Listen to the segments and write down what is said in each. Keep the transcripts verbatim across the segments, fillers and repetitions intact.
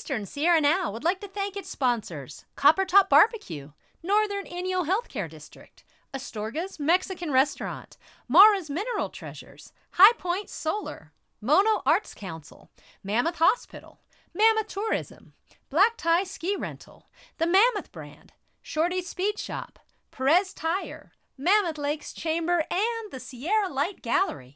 Eastern Sierra Now would like to thank its sponsors, Copper Top Barbecue, Northern Inyo Healthcare District, Astorga's Mexican Restaurant, Mara's Mineral Treasures, High Point Solar, Mono Arts Council, Mammoth Hospital, Mammoth Tourism, Black Tie Ski Rental, the Mammoth Brand, Shorty's Speed Shop, Perez Tire, Mammoth Lakes Chamber, and the Sierra Light Gallery.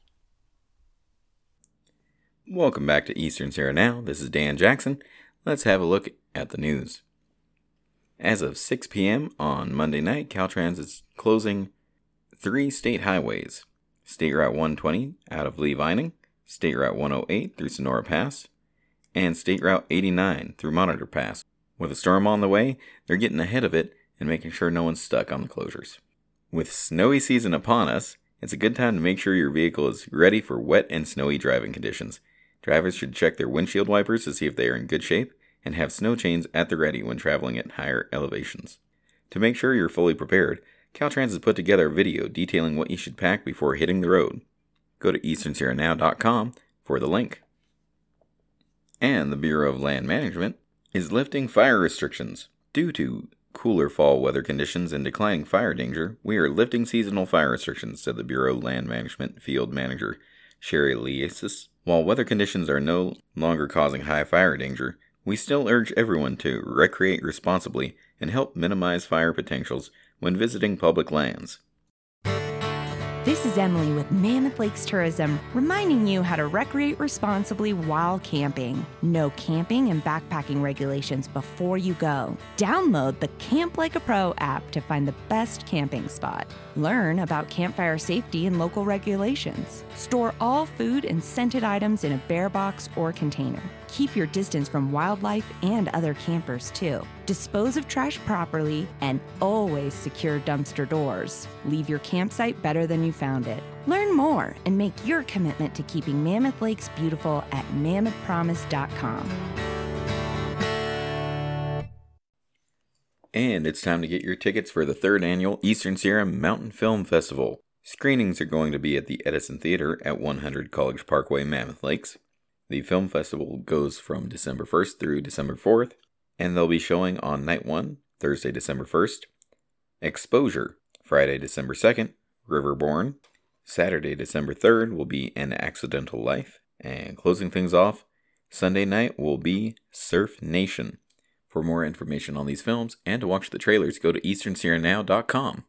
Welcome back to Eastern Sierra Now. This is Dan Jackson. Let's have a look at the news. As of six p.m. on Monday night, Caltrans is closing three state highways. State Route one twenty out of Lee Vining, State Route one oh eight through Sonora Pass, and State Route eighty-nine through Monitor Pass. With a storm on the way, they're getting ahead of it and making sure no one's stuck on the closures. With snowy season upon us, it's a good time to make sure your vehicle is ready for wet and snowy driving conditions. Drivers should check their windshield wipers to see if they are in good shape and have snow chains at the ready when traveling at higher elevations. To make sure you're fully prepared, Caltrans has put together a video detailing what you should pack before hitting the road. Go to eastern sierra now dot com for the link. And the Bureau of Land Management is lifting fire restrictions. Due to cooler fall weather conditions and declining fire danger, we are lifting seasonal fire restrictions, said the Bureau of Land Management Field Manager Sherry Leasis. While weather conditions are no longer causing high fire danger, we still urge everyone to recreate responsibly and help minimize fire potentials when visiting public lands. This is Emily with Mammoth Lakes Tourism, reminding you how to recreate responsibly while camping. Know camping and backpacking regulations before you go. Download the Camp Like a Pro app to find the best camping spot. Learn about campfire safety and local regulations. Store all food and scented items in a bear box or container. Keep your distance from wildlife and other campers, too. Dispose of trash properly and always secure dumpster doors. Leave your campsite better than you found it. Learn more and make your commitment to keeping Mammoth Lakes beautiful at mammoth promise dot com. And it's time to get your tickets for the third annual Eastern Sierra Mountain Film Festival. Screenings are going to be at the Edison Theater at one hundred College Parkway, Mammoth Lakes. The film festival goes from December first through December fourth, and they'll be showing on Night one, Thursday, December first, Exposure, Friday, December second, Riverborn, Saturday, December third will be An Accidental Life, and closing things off, Sunday night will be Surf Nation. For more information on these films and to watch the trailers, go to eastern sierra now dot com.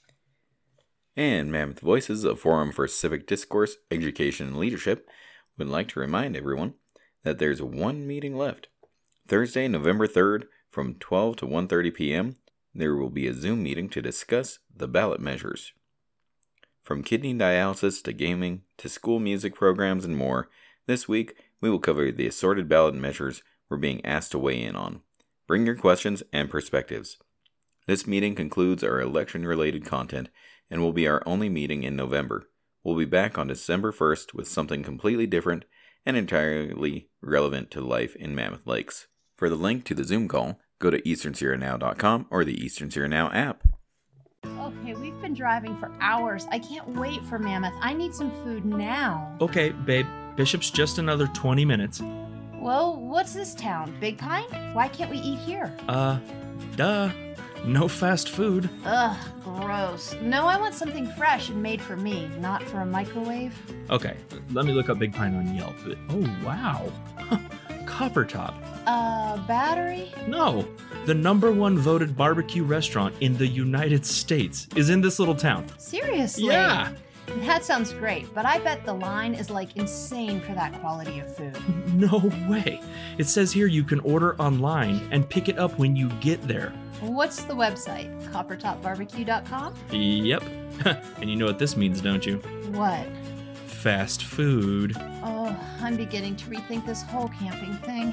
And Mammoth Voices, a forum for civic discourse, education, and leadership, would like to remind everyone that there's one meeting left. Thursday, November third, from twelve to one thirty p.m., there will be a Zoom meeting to discuss the ballot measures. From kidney dialysis to gaming to school music programs and more, this week we will cover the assorted ballot measures we're being asked to weigh in on. Bring your questions and perspectives. This meeting concludes our election-related content and will be our only meeting in November. We'll be back on December first with something completely different and entirely relevant to life in Mammoth Lakes. For the link to the Zoom call, go to eastern sierra now dot com or the Eastern Sierra Now app. Okay, we've been driving for hours. I can't wait for Mammoth. I need some food now. Okay, babe. Bishop's just another twenty minutes. Well, what's this town? Big Pine? Why can't we eat here? Uh, duh. No fast food. Ugh, gross. No, I want something fresh and made for me, not for a microwave. Okay, let me look up Big Pine on Yelp. Oh, wow. Copper Top. Uh, Battery? No. The number one voted barbecue restaurant in the United States is in this little town. Seriously? Yeah. That sounds great, but I bet the line is like insane for that quality of food. No way. It says here you can order online and pick it up when you get there. What's the website? copper top barbecue dot com? Yep. And you know what this means, don't you? What? Fast food. Oh, I'm beginning to rethink this whole camping thing.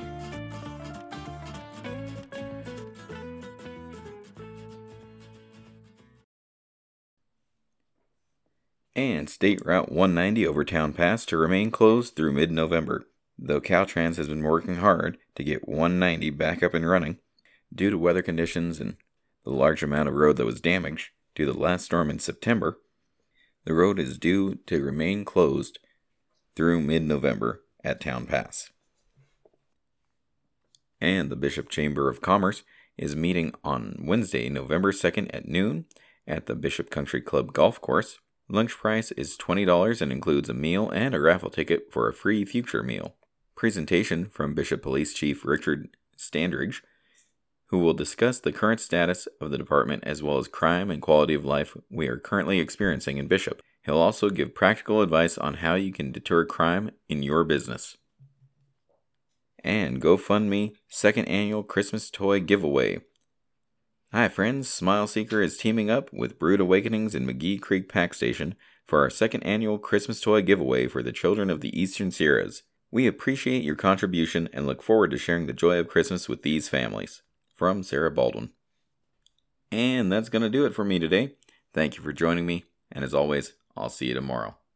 And State Route one ninety over Town Pass to remain closed through mid-November, though Caltrans has been working hard to get one ninety back up and running. Due to weather conditions and the large amount of road that was damaged due to the last storm in September, the road is due to remain closed through mid-November at Town Pass. And the Bishop Chamber of Commerce is meeting on Wednesday, November second at noon at the Bishop Country Club Golf Course. Lunch price is twenty dollars and includes a meal and a raffle ticket for a free future meal. Presentation from Bishop Police Chief Richard Standridge, who will discuss the current status of the department as well as crime and quality of life we are currently experiencing in Bishop. He'll also give practical advice on how you can deter crime in your business. And GoFundMe second annual Christmas toy giveaway. Hi friends, Smile Seeker is teaming up with Brood Awakenings in McGee Creek Pack Station for our second annual Christmas toy giveaway for the children of the Eastern Sierras. We appreciate your contribution and look forward to sharing the joy of Christmas with these families. From Sarah Baldwin. And that's going to do it for me today. Thank you for joining me, and as always, I'll see you tomorrow.